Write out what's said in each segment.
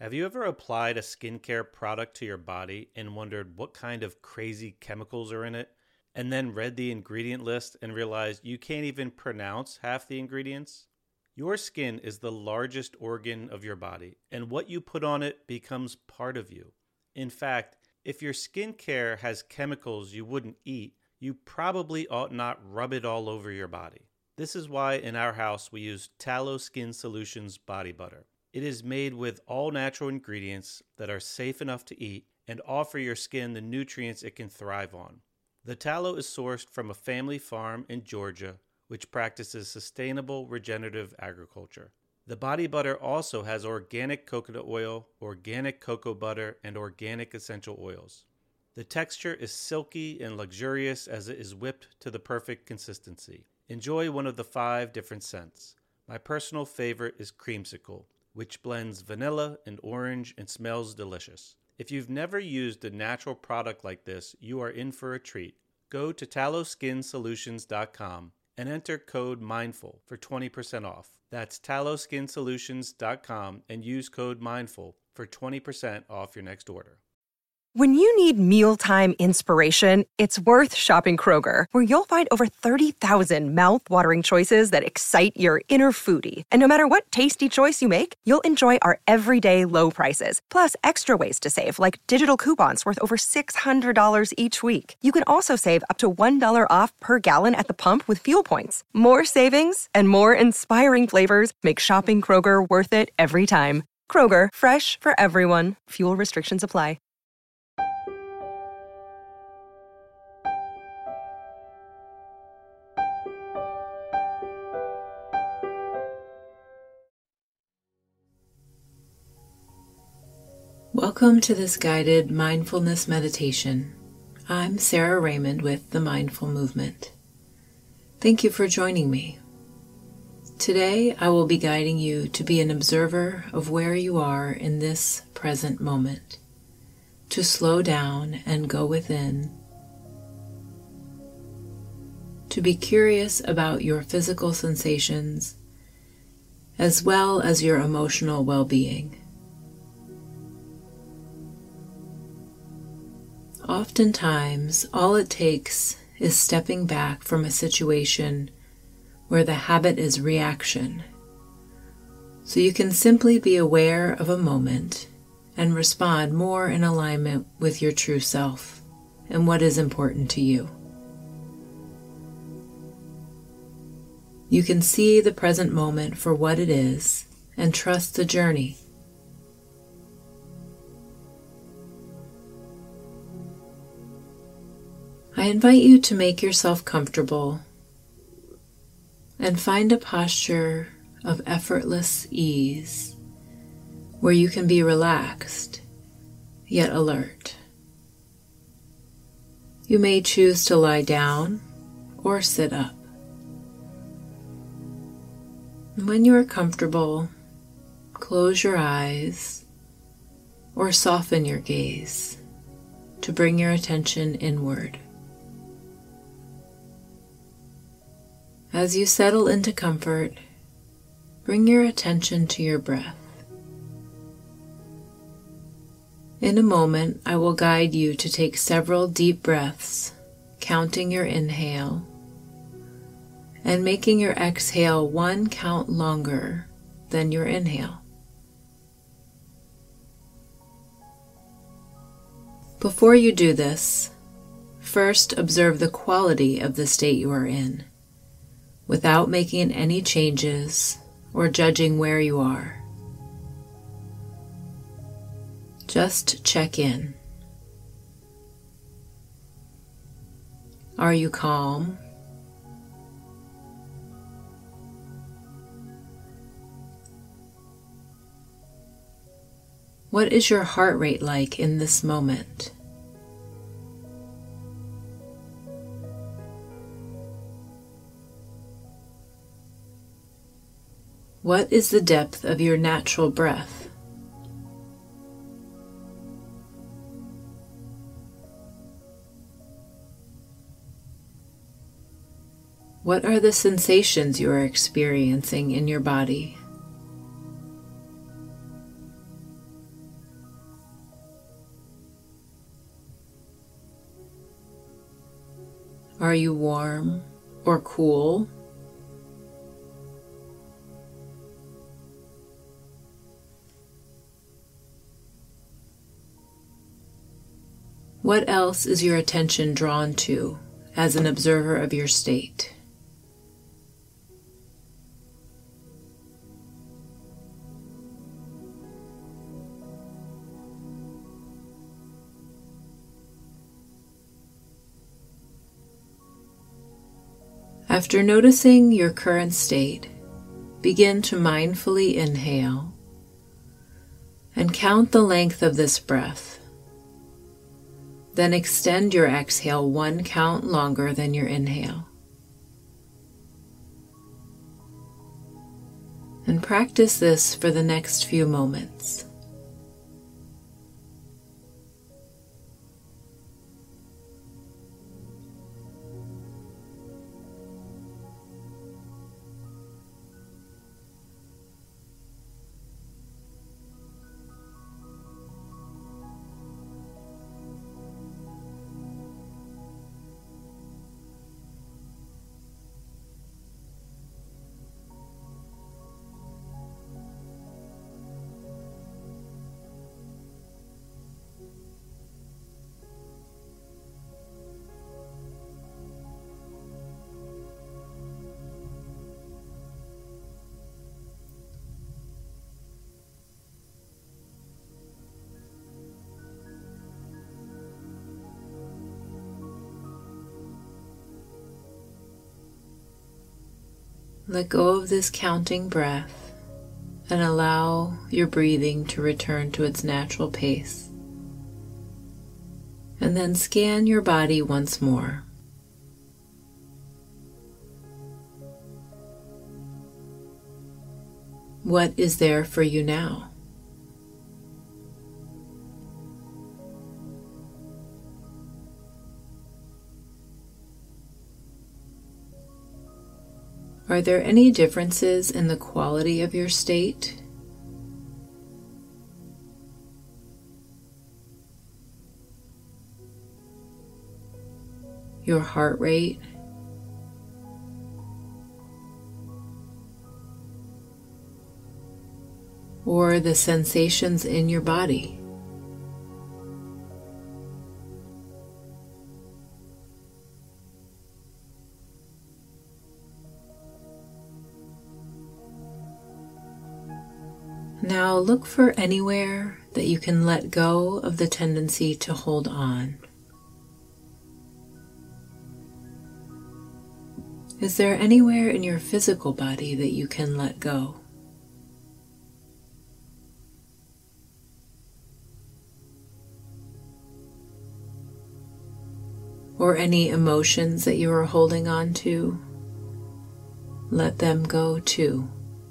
Have you ever applied a skincare product to your body and wondered what kind of crazy chemicals are in it? And then read the ingredient list and realized you can't even pronounce half the ingredients? Your skin is the largest organ of your body, and what you put on it becomes part of you. In fact, if your skincare has chemicals you wouldn't eat, you probably ought not rub it all over your body. This is why in our house we use Tallow Skin Solutions body butter. It is made with all natural ingredients that are safe enough to eat and offer your skin the nutrients it can thrive on. The tallow is sourced from a family farm in Georgia, which practices sustainable regenerative agriculture. The body butter also has organic coconut oil, organic cocoa butter, and organic essential oils. The texture is silky and luxurious as it is whipped to the perfect consistency. Enjoy one of the 5 different scents. My personal favorite is Creamsicle, which blends vanilla and orange and smells delicious. If you've never used a natural product like this, you are in for a treat. Go to tallowskinsolutions.com and enter code MINDFUL for 20% off. That's tallowskinsolutions.com and use code MINDFUL for 20% off your next order. When you need mealtime inspiration, it's worth shopping Kroger, where you'll find over 30,000 mouth-watering choices that excite your inner foodie. And no matter what tasty choice you make, you'll enjoy our everyday low prices, plus extra ways to save, like digital coupons worth over $600 each week. You can also save up to $1 off per gallon at the pump with fuel points. More savings and more inspiring flavors make shopping Kroger worth it every time. Kroger, fresh for everyone. Fuel restrictions apply. Welcome to this guided mindfulness meditation. I'm Sarah Raymond with the Mindful Movement. Thank you for joining me. Today I will be guiding you to be an observer of where you are in this present moment, to slow down and go within, to be curious about your physical sensations as well as your emotional well-being. Oftentimes, all it takes is stepping back from a situation where the habit is reaction, so you can simply be aware of a moment and respond more in alignment with your true self and what is important to you. You can see the present moment for what it is and trust the journey. I invite you to make yourself comfortable and find a posture of effortless ease where you can be relaxed yet alert. You may choose to lie down or sit up. When you are comfortable, close your eyes or soften your gaze to bring your attention inward. As you settle into comfort, bring your attention to your breath. In a moment, I will guide you to take several deep breaths, counting your inhale and making your exhale 1 count longer than your inhale. Before you do this, first observe the quality of the state you are in, without making any changes or judging where you are. Just check in. Are you calm? What is your heart rate like in this moment? What is the depth of your natural breath? What are the sensations you are experiencing in your body? Are you warm or cool? What else is your attention drawn to as an observer of your state? After noticing your current state, begin to mindfully inhale and count the length of this breath. Then extend your exhale one count longer than your inhale. And practice this for the next few moments. Let go of this counting breath and allow your breathing to return to its natural pace. And then scan your body once more. What is there for you now? Are there any differences in the quality of your state? Your heart rate? Or the sensations in your body? Now look for anywhere that you can let go of the tendency to hold on. Is there anywhere in your physical body that you can let go? Or any emotions that you are holding on to? Let them go too.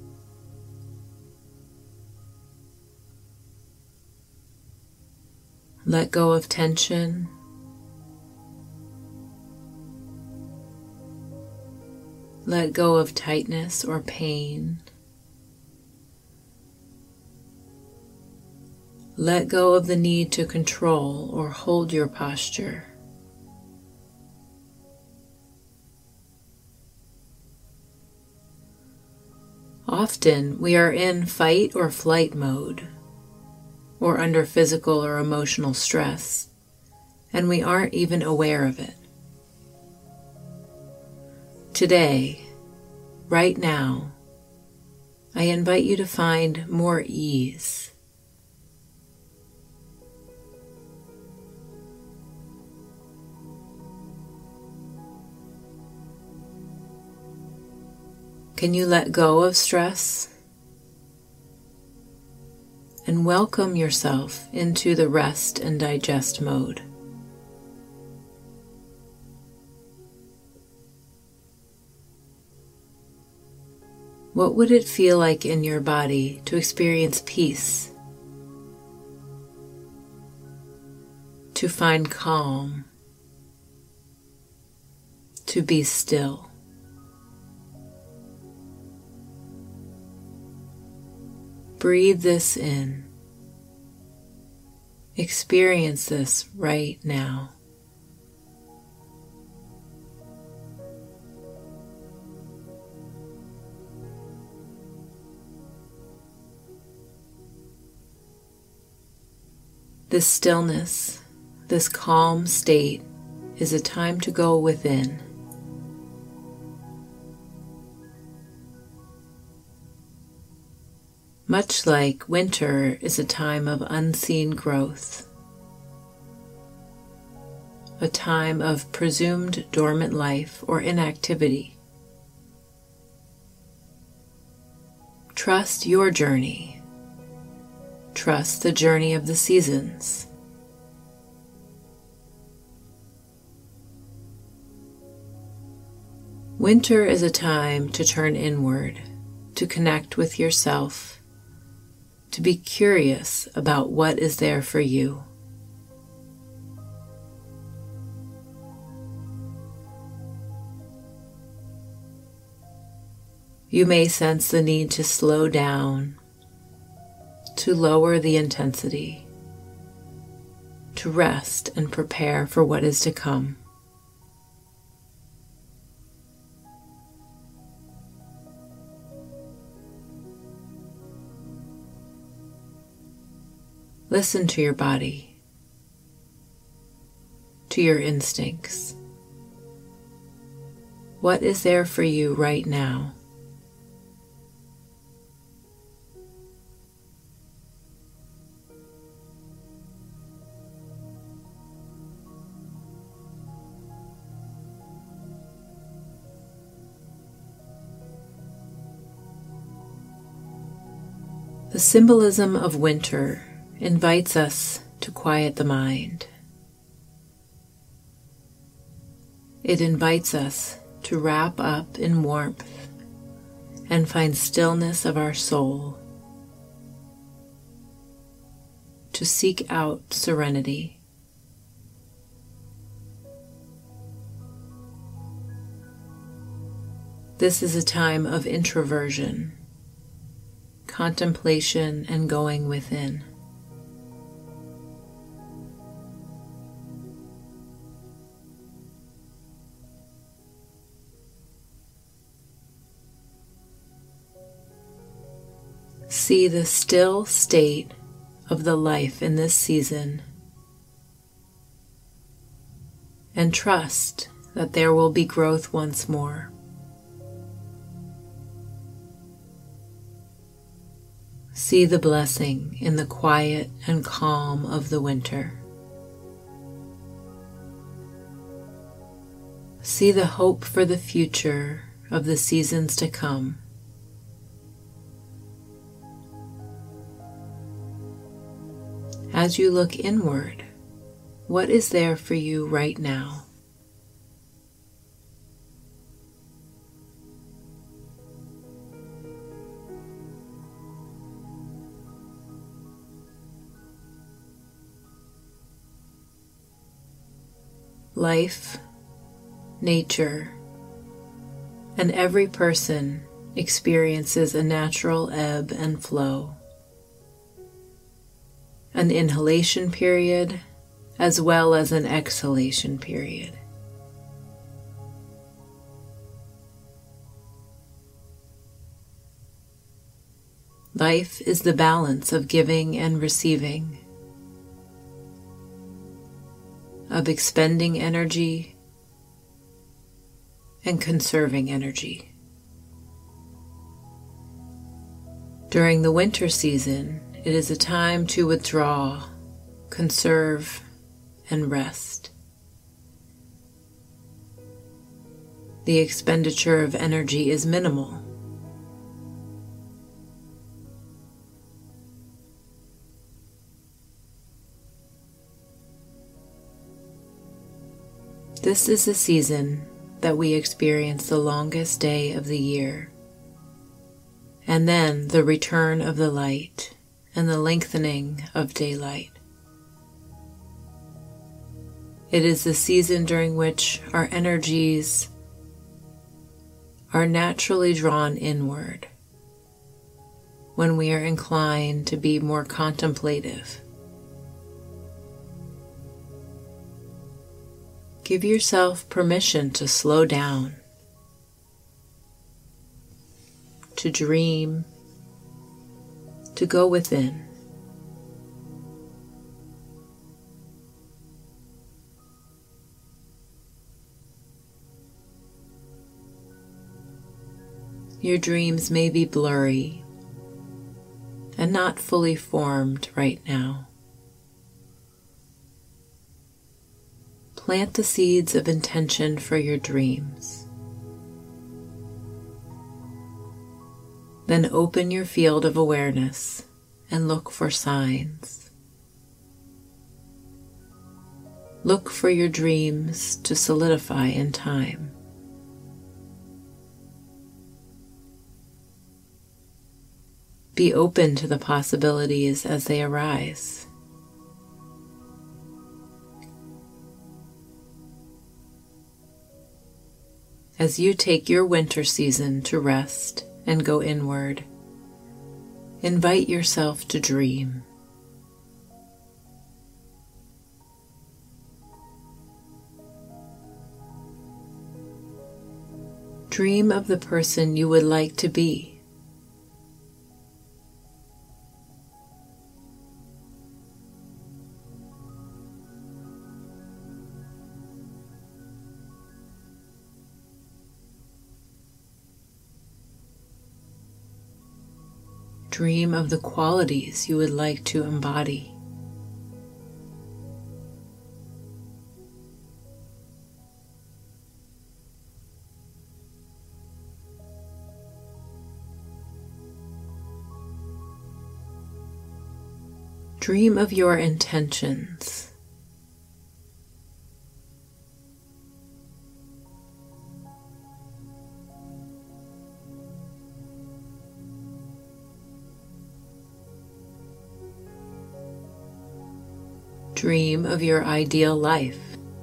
Let go of tension. Let go of tightness or pain. Let go of the need to control or hold your posture. Often we are in fight or flight mode, or under physical or emotional stress, and we aren't even aware of it. Today, right now, I invite you to find more ease. Can you let go of stress? And welcome yourself into the rest and digest mode. What would it feel like in your body to experience peace, to find calm, to be still? Breathe this in. Experience this right now. This stillness, this calm state, is a time to go within. Much like winter is a time of unseen growth, a time of presumed dormant life or inactivity. Trust your journey. Trust the journey of the seasons. Winter is a time to turn inward, to connect with yourself, to be curious about what is there for you. You may sense the need to slow down, to lower the intensity, to rest and prepare for what is to come. Listen to your body, to your instincts. What is there for you right now? The symbolism of winter invites us to quiet the mind. It invites us to wrap up in warmth and find stillness of our soul, to seek out serenity. This is a time of introversion, contemplation, and going within. See the still state of the life in this season and trust that there will be growth once more. See the blessing in the quiet and calm of the winter. See the hope for the future of the seasons to come. As you look inward, what is there for you right now? Life, nature, and every person experiences a natural ebb and flow. An inhalation period as well as an exhalation period. Life is the balance of giving and receiving, of expending energy and conserving energy. During the winter season, it is a time to withdraw, conserve, and rest. The expenditure of energy is minimal. This is the season that we experience the longest day of the year, and then the return of the light and the lengthening of daylight. It is the season during which our energies are naturally drawn inward, when we are inclined to be more contemplative. Give yourself permission to slow down, to dream, to go within. Your dreams may be blurry and not fully formed right now. Plant the seeds of intention for your dreams. Then open your field of awareness and look for signs. Look for your dreams to solidify in time. Be open to the possibilities as they arise. As you take your winter season to rest and go inward, invite yourself to dream. Dream of the person you would like to be. Dream of the qualities you would like to embody. Dream of your intentions. Dream of your ideal life.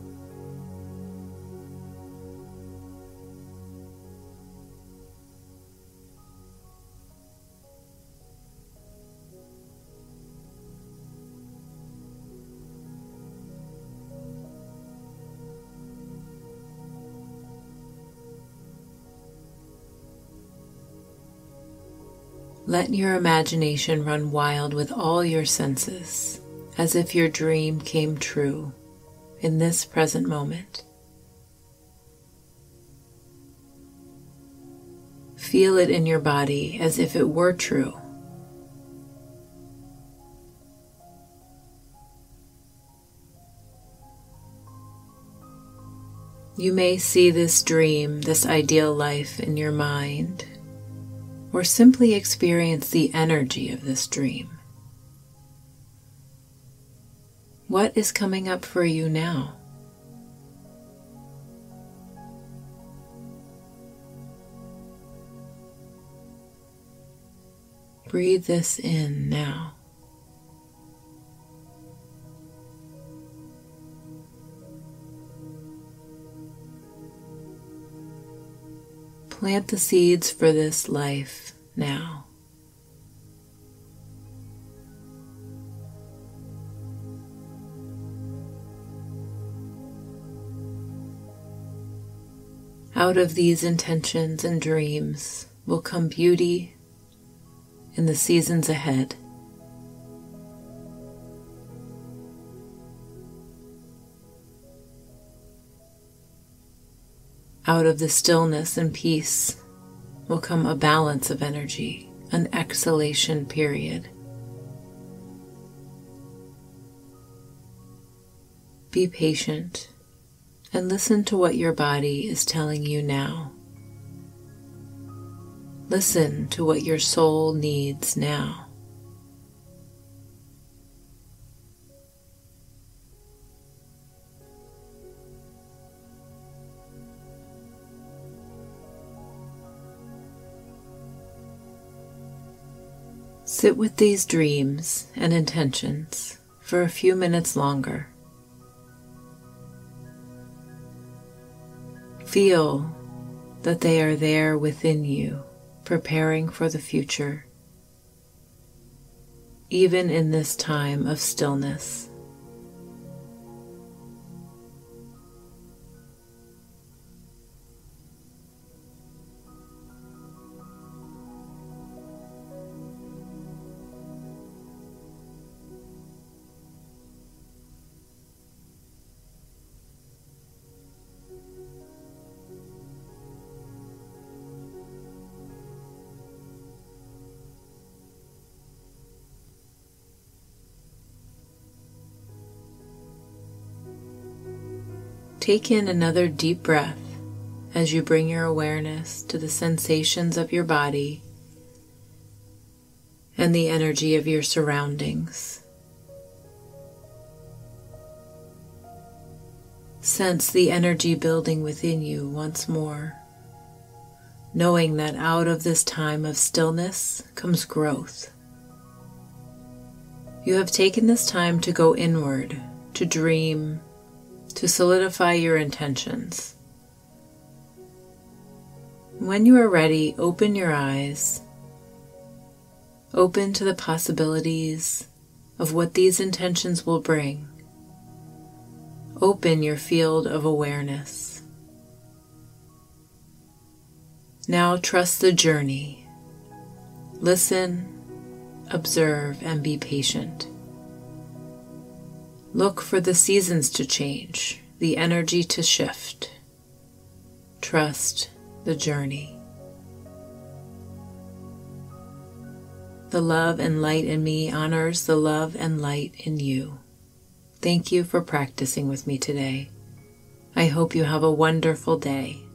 Let your imagination run wild with all your senses, as if your dream came true in this present moment. Feel it in your body as if it were true. You may see this dream, this ideal life in your mind, or simply experience the energy of this dream. What is coming up for you now? Breathe this in now. Plant the seeds for this life now. Out of these intentions and dreams will come beauty in the seasons ahead. Out of the stillness and peace will come a balance of energy, an exhalation period. Be patient and listen to what your body is telling you now. Listen to what your soul needs now. Sit with these dreams and intentions for a few minutes longer. Feel that they are there within you, preparing for the future, even in this time of stillness. Take in another deep breath as you bring your awareness to the sensations of your body and the energy of your surroundings. Sense the energy building within you once more, knowing that out of this time of stillness comes growth. You have taken this time to go inward, to dream, to solidify your intentions. When you are ready, open your eyes. Open to the possibilities of what these intentions will bring. Open your field of awareness. Now trust the journey. Listen, observe, and be patient. Look for the seasons to change, the energy to shift. Trust the journey. The love and light in me honors the love and light in you. Thank you for practicing with me today. I hope you have a wonderful day.